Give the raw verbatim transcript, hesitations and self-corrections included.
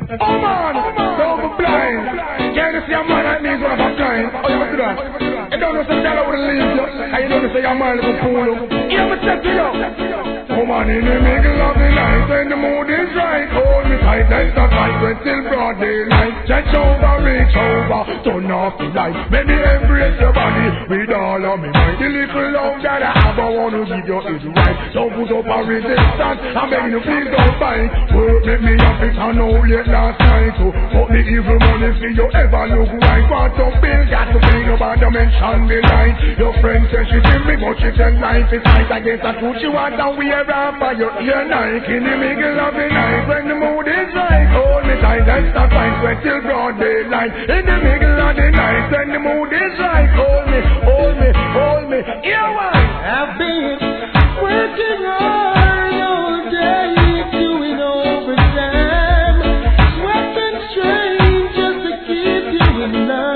Oh man, don't be blind. Can't you see a man like me is one of a kind? Oh, you must do that. You don't know some dollar would leave you, and you don't know say your man is a fool. You ever said to you? Woman in the middle of the night when the mood is right, hold me tight, let's not fight when till broad daylight. Stretch over, reach over, turn off the light. Baby, embrace your body with all of me mind. The little love that I have, I want to give you is right. Don't put up a resistance, I'm begging you please don't fight. Work make me happy, I know late last night. So fuck the evil money, see you ever look right. Want to bill, got to pay your bad mention the light. Your friend says she give me, but she said life is nice. I guess that's what she wants and we are by your ear night. In the middle of the night when the mood is right, hold me tight, let's not fight sweat till broad daylight. In the middle of the night when the mood is right, hold me, hold me, hold me. Here one. I've been working hard all day, doing overtime, sweating strange just to keep you in line.